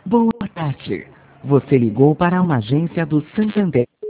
Boa tarde. Você ligou para uma agência do Santander.